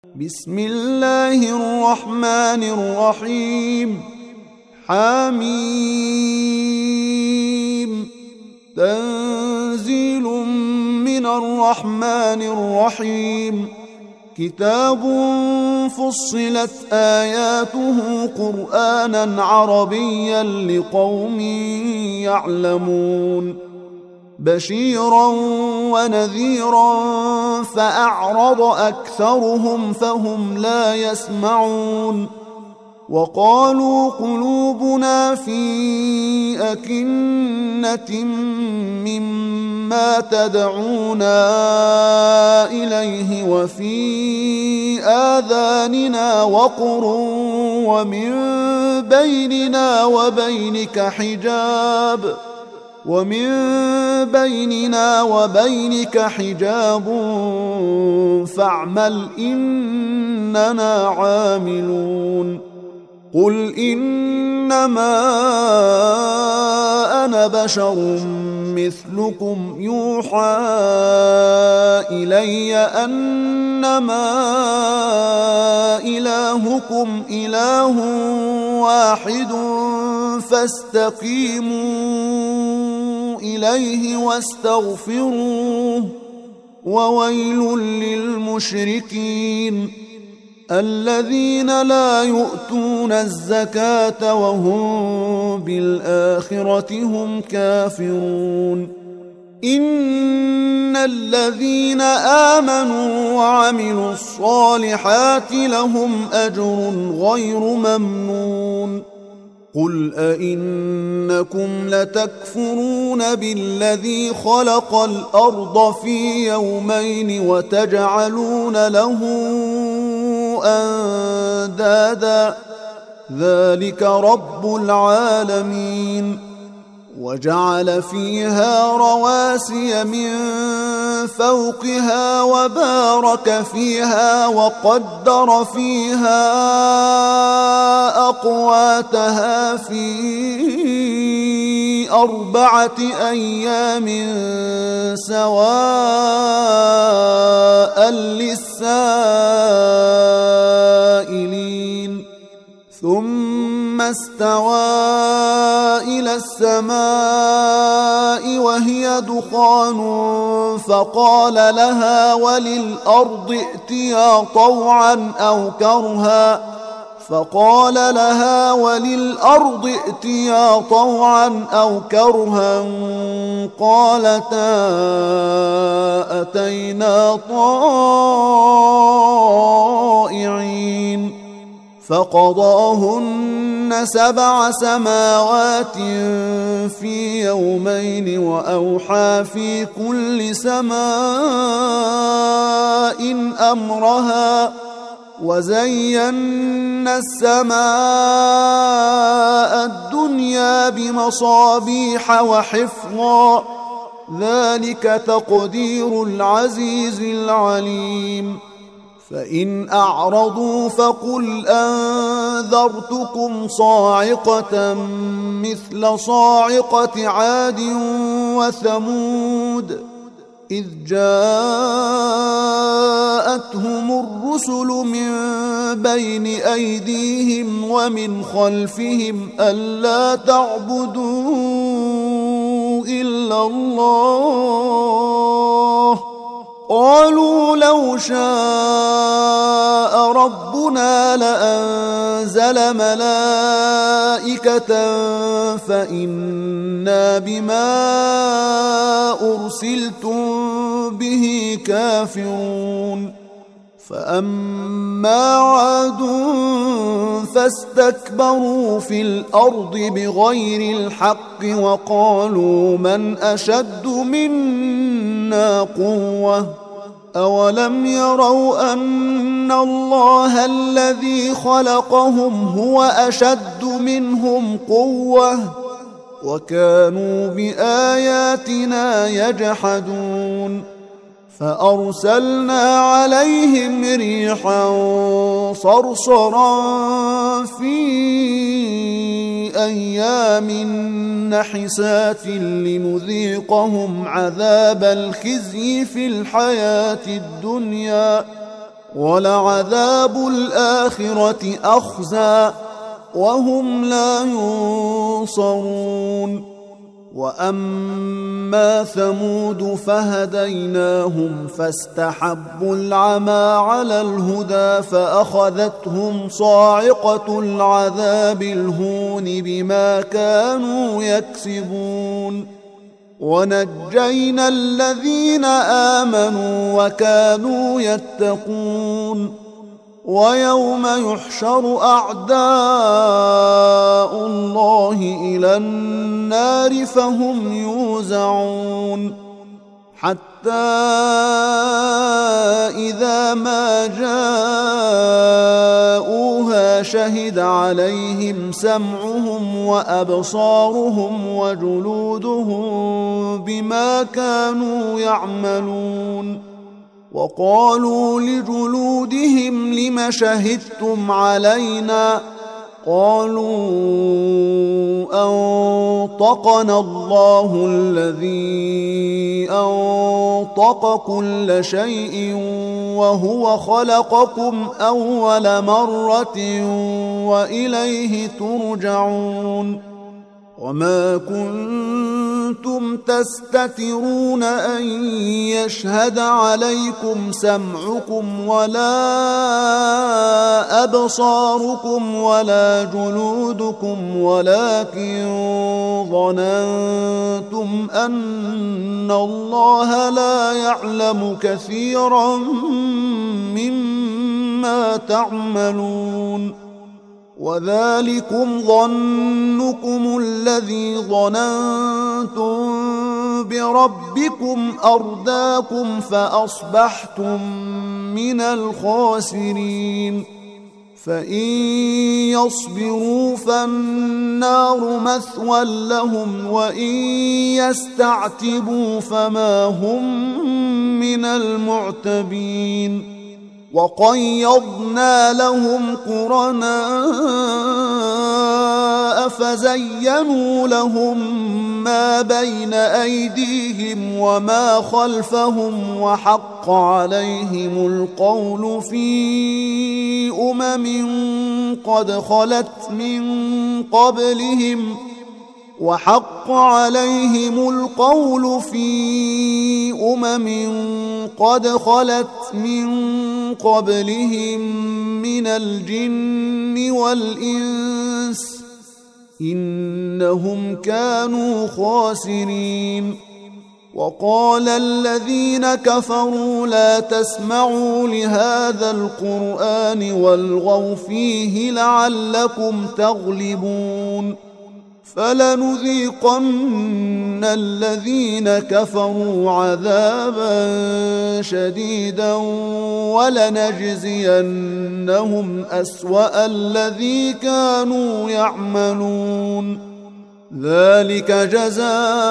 بسم الله الرحمن الرحيم. حميم. تنزيل من الرحمن الرحيم. كتاب فصلت آياته قرآنا عربيا لقوم يعلمون بشيرا ونذيرا فأعرض أكثرهم فهم لا يسمعون وقالوا قلوبنا في أكنة مما تدعونا إليه وفي آذاننا وقر ومن بيننا وبينك حجاب فاعمل إننا عاملون. قل إنما أنا بشر مثلكم يوحى إلي أنما إلهكم إله واحد فاستقيموا إليه واستغفروه وويل للمشركين الذين لا يؤتون الزكاة وهم بالآخرة هم كافرون. إن الذين آمنوا وعملوا الصالحات لهم أجر غير ممنون. قل أئنكم لتكفرون بالذي خلق الأرض في يومين وتجعلون له أندادا ذلك رب العالمين. وجعل فيها رواسي من فوقها وبارك فيها وقدر فيها أقواتها في 4 أيام سواء للسائلين. ثم استوى إلى السماء وهي دخان فقال لها وللأرض ائتيا طوعا أو كرها قالتا أتينا طائعين. فقضاهن 7 سماوات في يومين وأوحى في كل سماء أمرها وزينا السماء الدنيا بمصابيح وحفظا ذلك تقدير العزيز العليم. فإن أعرضوا فقل أنذرتكم صاعقة مثل صاعقة عاد وثمود إذ جاءتهم الرسل من بين أيديهم ومن خلفهم ألا تعبدوا إلا الله قالوا لو شاء ربنا لأنزل ملائكة فإنا بما أرسلتم به كافرون. فأما عاد فاستكبروا في الأرض بغير الحق وقالوا من أشد منا قوة أولم يروا أن الله الذي خلقهم هو أشد منهم قوة وكانوا بآياتنا يجحدون. فأرسلنا عليهم ريحا صرصرا في أيام نحسات لنذيقهم عذاب الخزي في الحياة الدنيا ولعذاب الآخرة أخزى وهم لا ينصرون. وأما ثمود فهديناهم فاستحبوا العمى على الهدى فأخذتهم صاعقة العذاب الهون بما كانوا يكسبون. ونجينا الذين آمنوا وكانوا يتقون. ويوم يحشر أعداء الله إلى النار فهم يوزعون حتى إذا ما جاءوها شهد عليهم سمعهم وأبصارهم وجلودهم بما كانوا يعملون. وقالوا لجلودهم لم شهدتم علينا قالوا أنطقنا الله الذي أنطق كل شيء وهو خلقكم أول مرة وإليه ترجعون. وما كنتم تستترون أن يشهد عليكم سمعكم ولا أبصاركم ولا جلودكم ولكن ظننتم أن الله لا يعلم كثيرا مما تعملون. وذلكم ظنكم الذي ظننتم بربكم أرداكم فأصبحتم من الخاسرين. فإن يصبروا فالنار مثوى لهم وإن يستعتبوا فما هم من المعتبين. وقيضنا لهم قرناء فزينوا لهم ما بين أيديهم وما خلفهم وحق عليهم القول في قد خلت من قبلهم قد خلت من قبلهم من الجن والإنس إنهم كانوا خاسرين. وقال الذين كفروا لا تسمعوا لهذا القرآن والغوا فيه لعلكم تغلبون. فلنذيقن الذين كفروا عذابا شديدا ولنجزينهم أسوأ الذي كانوا يعملون. ذلك جزاء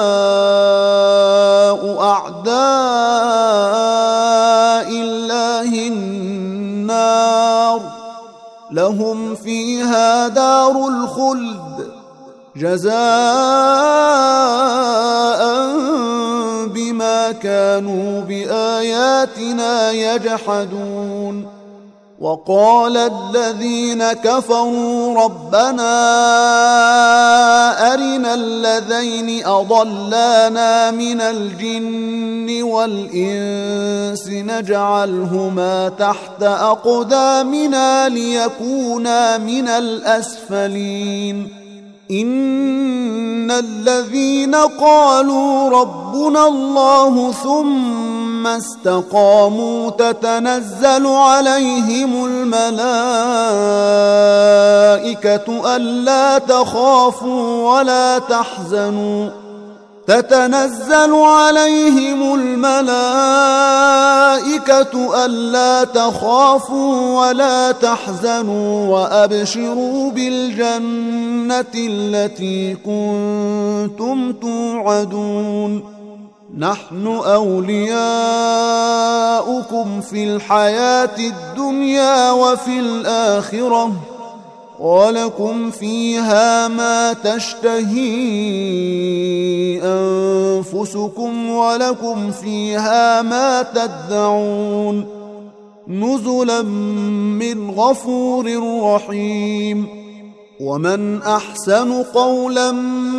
أعداء الله النار لهم فيها دار الخلد جزاء بما كانوا بآياتنا يجحدون. وقال الذين كفروا ربنا أرنا الذين أضلانا من الجن والإنس نجعلهما تحت أقدامنا ليكونا من الأسفلين. إن الذين قالوا ربنا الله ثم استقاموا تتنزل عليهم الملائكة ألا تخافوا ولا تحزنوا وأبشروا بالجنة التي كنتم توعدون. نحن أولياؤكم في الحياة الدنيا وفي الآخرة ولكم فيها ما تشتهي أنفسكم ولكم فيها ما تدعون. نزلا من غفور رحيم. ومن أحسن قولا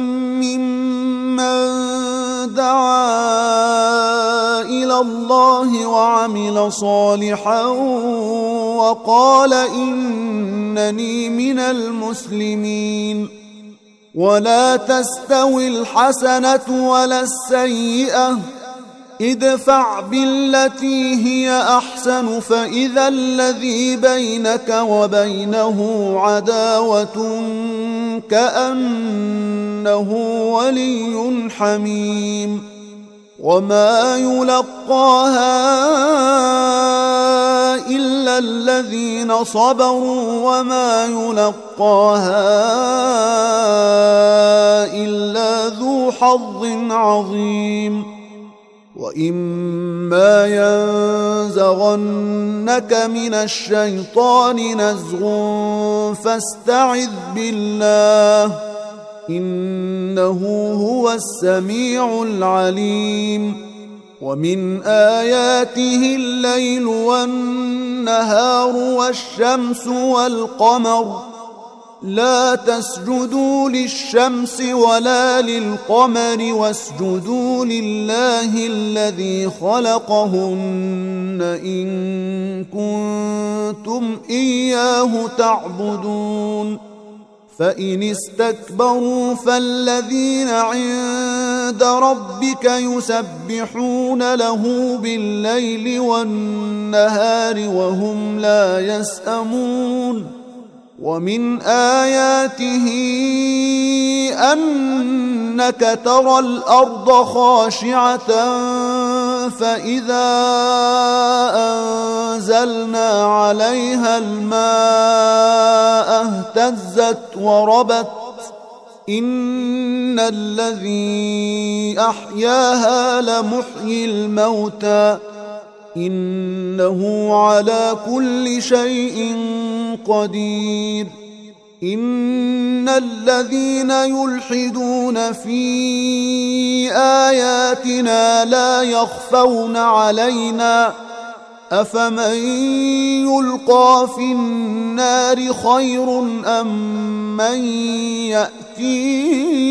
ممن دعا إلى الله وعمل صالحا وقال إنني من المسلمين. ولا تستوي الحسنة ولا السيئة، ادفع بالتي هي أحسن فإذا الذي بينك وبينه عداوة كأنه ولي حميم. وما يلقاها إلا الذين صبروا وما يلقاها إلا ذو حظ عظيم. وإما ينزغنك من الشيطان نزغ فاستعذ بالله إنه هو السميع العليم. ومن آياته الليل والنهار والشمس والقمر، لا تسجدوا للشمس ولا للقمر واسجدوا لله الذي خلقهن إن كنتم إياه تعبدون. فإن استكبروا فالذين عند ربك يسبحون له بالليل والنهار وهم لا يسأمون. ومن آياته أنك ترى الأرض خاشعة فإذا أنزلنا عليها الماء اهتزت وربت إن الذي أحياها لمحيي الموتى إنه على كل شيء قدير. إن الذين يلحدون في آياتنا لا يخفون علينا أفمن يلقى في النار خير أم من يأتي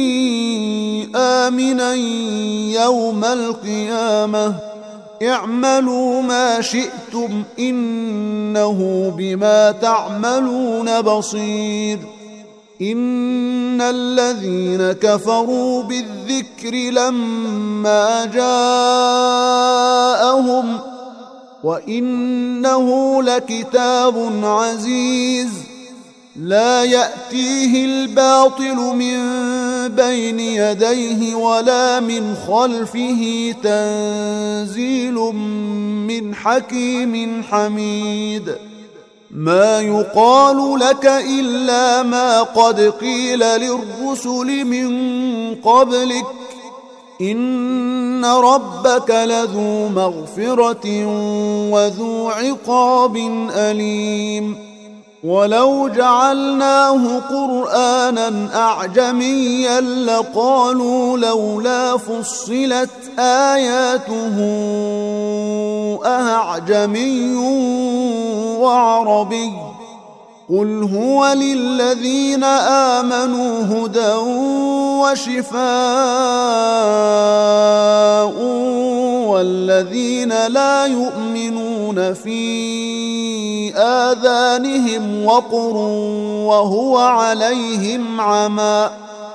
آمنا يوم القيامة اعملوا ما شئتم إنه بما تعملون بصير. إن الذين كفروا بالذكر لما جاءهم وإنه لكتاب عزيز لا يأتيه الباطل من بين يديه ولا من خلفه تنزيل من حكيم حميد. ما يقال لك إلا ما قد قيل للرسل من قبلك إن ربك لذو مغفرة وذو عقاب أليم. ولو جعلناه قرآنا أعجميا لقالوا لولا فصلت آياته أأعجمي وعربي قل هو للذين آمنوا هدى وشفاء والذين لا يؤمنون في آذانهم وقر وهو عليهم عمى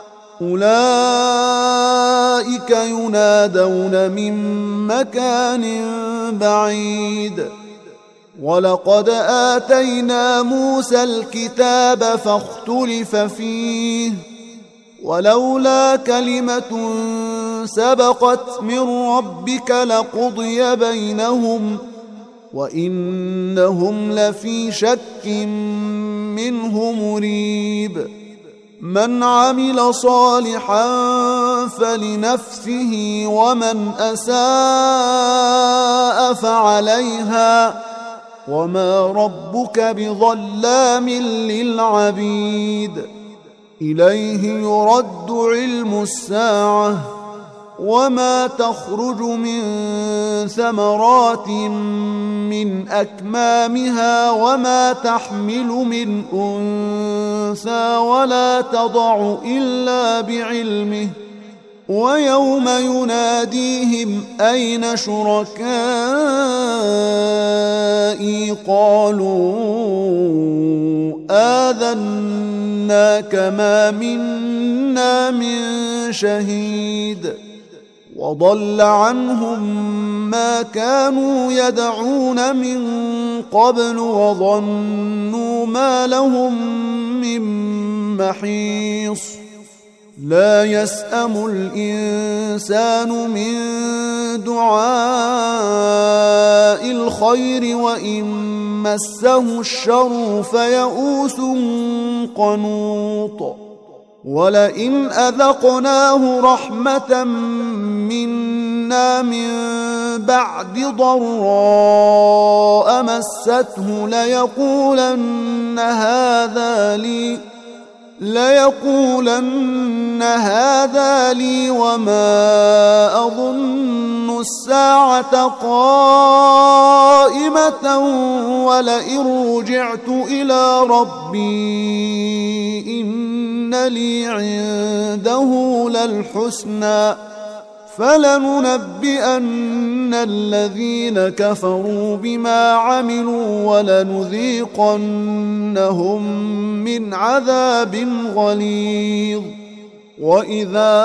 أولئك ينادون من مكان بعيد. ولقد آتينا موسى الكتاب فاختلف فيه ولولا كلمة سبقت من ربك لقضي بينهم وإنهم لفي شك منه مريب. من عمل صالحا فلنفسه ومن أساء فعليها وما ربك بظلام للعبيد. إليه يرد علم الساعة وما تخرج من ثمرات من أكمامها وما تحمل من أنثى ولا تضع إلا بعلمه ويوم يناديهم أين شركائي قالوا آذناك ما منا من شهيد وضل عنهم ما كانوا يدعون من قبل وظنوا ما لهم من محيص لا يسأم الإنسان من دعاء الخير وإن مسه الشر فيئوس قنوط ولئن أذقناه رحمة منا من بعد ضراء مسته ليقولن هذا لي وما أظن الساعة قائمة ولئن رجعت إلى ربي إن لي عنده للحسنى فلننبئن الذين كفروا بما عملوا ولنذيقنهم من عذاب غليظ وإذا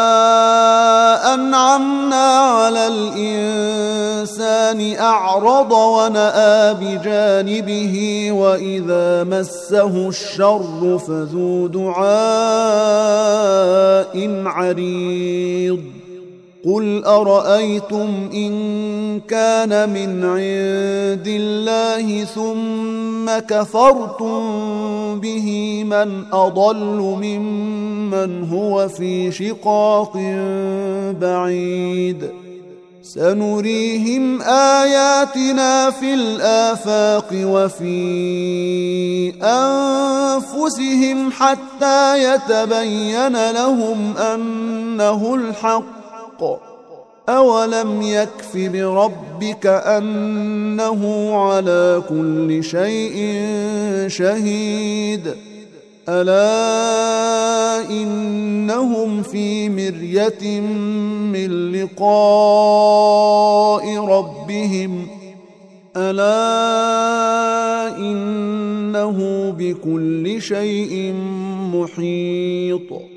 أنعمنا على الإنسان أعرض ونأى بجانبه وإذا مسه الشر فذو دعاء عريض قل أرأيتم إن كان من عند الله ثم كفرتم به من أضل ممن هو في شقاق بعيد سنريهم آياتنا في الآفاق وفي أنفسهم حتى يتبين لهم أنه الحق أولم يكف بربك أنه على كل شيء شهيد ألا إنهم في مرية من لقاء ربهم ألا إنه بكل شيء محيط